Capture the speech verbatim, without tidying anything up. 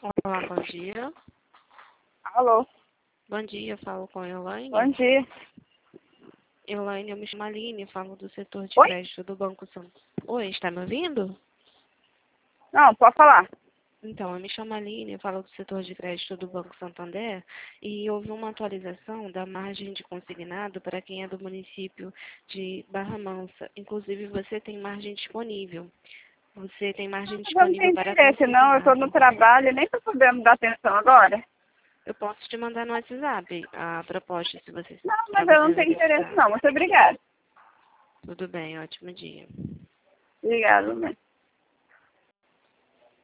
Olá, bom dia. Alô? Bom dia, falo com a Elaine. Bom dia. Elaine, eu me chamo Aline, falo do setor de Oi? crédito do Banco Santo. Oi, está me ouvindo? Não, pode falar. Então, eu me chamo Aline, eu falo do setor de crédito do Banco Santander e houve uma atualização da margem de consignado para quem é do município de Barra Mansa. Inclusive, você tem margem disponível. Você tem margem Mas eu não tenho disponível para interesse, não. Eu estou no consignado. trabalho e nem estou podendo dar atenção agora. Eu posso te mandar no WhatsApp a proposta, se você, Não, para mas eu você não tenho interesse, verificar. não. Muito obrigada. Tudo bem, ótimo dia. Obrigada, mãe.